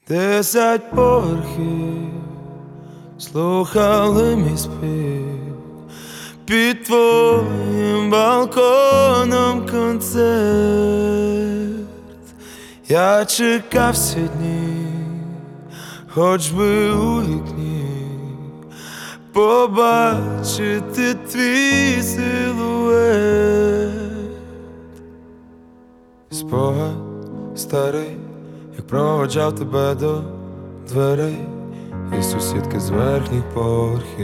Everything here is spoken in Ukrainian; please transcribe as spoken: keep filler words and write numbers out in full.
Десять поверхів слухали мій спів, під твоїм балконом концерт. Я чекав всі дні, хоч би у вікні побачити твій силует. Спогад старий, як проводжав тебе до дверей, і сусідки з верхніх поверхів